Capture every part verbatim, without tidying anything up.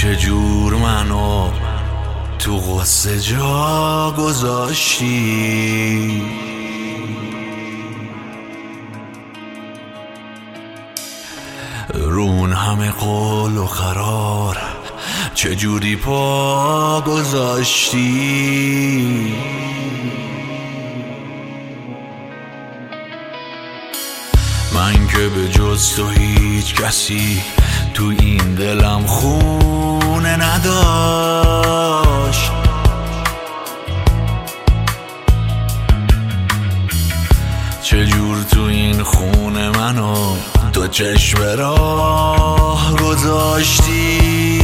چجور منو تو غصه جا گذاشتی. رون همه قول و قرار چجوری پا گذاشتی. من که به جز تو هیچ کسی تو این دلم خونه نداشت. چجور تو این خونه منو تو چشم راه گذاشتی.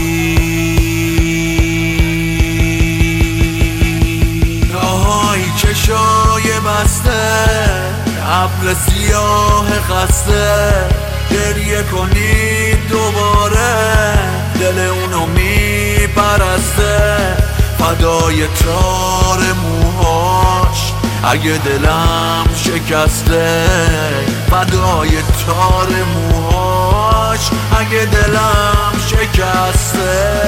آهای چشای بسته ابر سیاه خسته گریه کنید دوباره دل اونو میپرسته. فدای تار موهاش اگه دلم شکسته. فدای تار موهاش اگه دلم شکسته.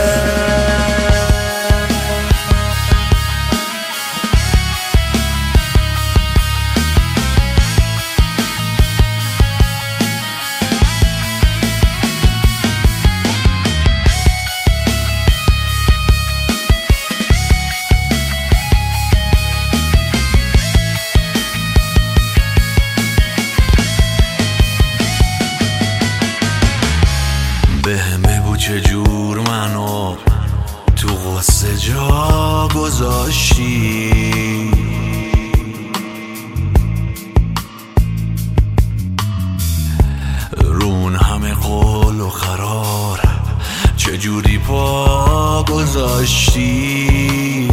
بهم بگو چجور منو تو غصه جا گذاشتی. رون همه قول و قرار چجوری پا گذاشتی.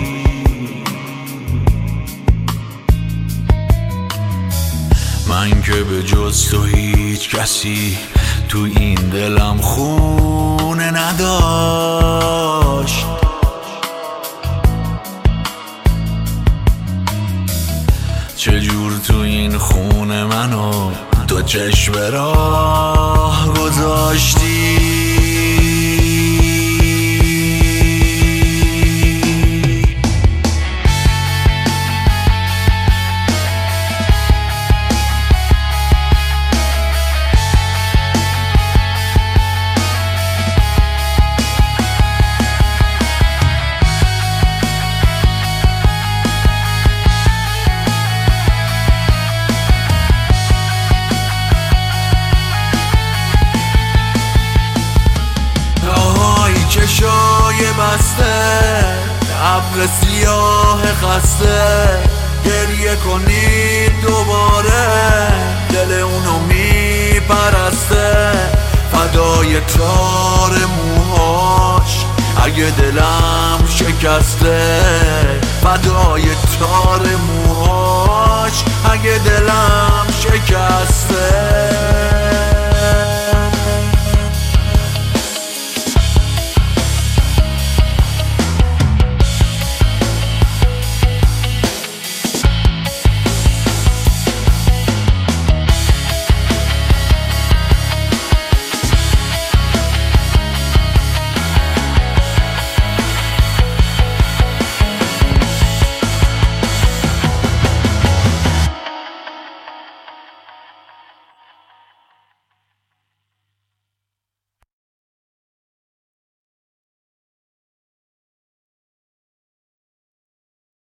من که به جز تو هیچ کسی تو این دلم خونه نداشت. چجور تو این خونه منو تو چشم راه گذاشتی. چشای بسته ابر سیاه خسته گریه کنید دوباره دل اونو میپرسته. فدای تار موهاش اگه دلم شکسته. فدای تار موهاش